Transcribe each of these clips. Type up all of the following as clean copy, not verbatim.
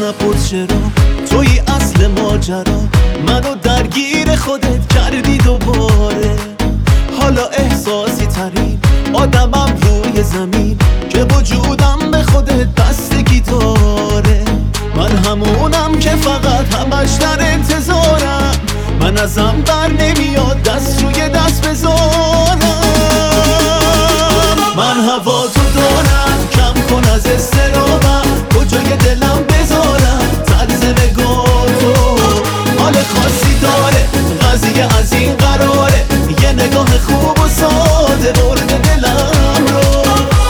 نپرس چرا توی اصل ماجرا منو درگیر خودت کردی دوباره. حالا احساسی ترین آدمم روی زمین که وجودم به خودت بستگی داره. من همونم که فقط همش در انتظارم، من ازم بر نمیاد دست روی دست بذارم. من هوا تو دارم، کم کن از استرابم، کجای دلم بذارم طرز نگاه تو. حال خاصی داره قضیه از این قراره، یه نگاه خوب و ساده برد دلم رو.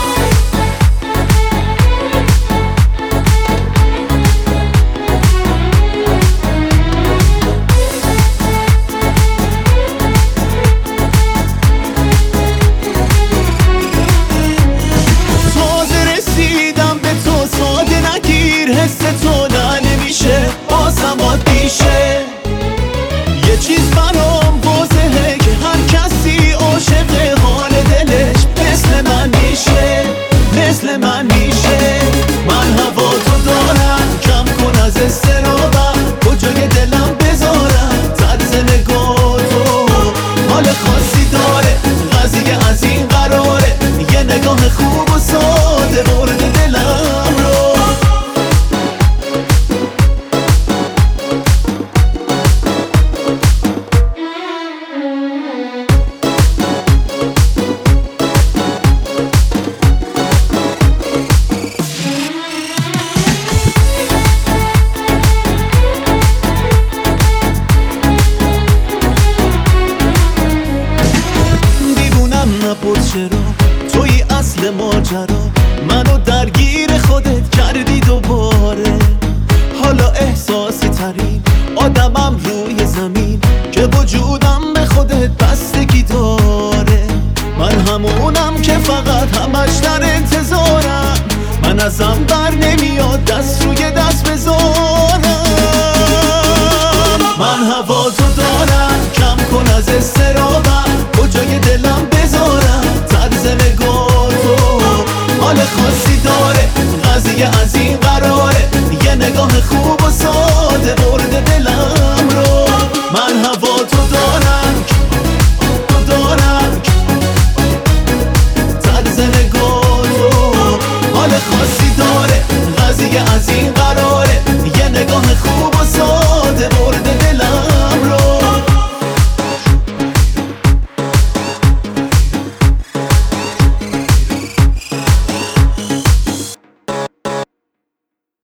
حس تو نه نمیشه بازم عادیشه. یه چیز برام واضحه که هر کسی عاشق حال دلش مثل من میشه، مثل من میشه. من هوا تو دارم، کم کن از استرابم، کجای دلم بذارم طرز نگاه تو. حال خاصی داره قضیه از این قراره، یه نگاه خوب و ساده برد دلم رو. نپرس چرا توی اصل ماجرا منو درگیر خودت کردی دوباره. حالا احساسی ترین آدمم روی زمین که وجودم به خودت بستگی داره. من همونم که فقط همش در انتظارم، من ازم بر نمیاد دست روی دست بذارم. من هوا تو دارم، کم کن از استرابم، کجای دلم بذارم طرز نگاه تو. حال خاصی داره قضیه از این قراره، یه نگاه خوب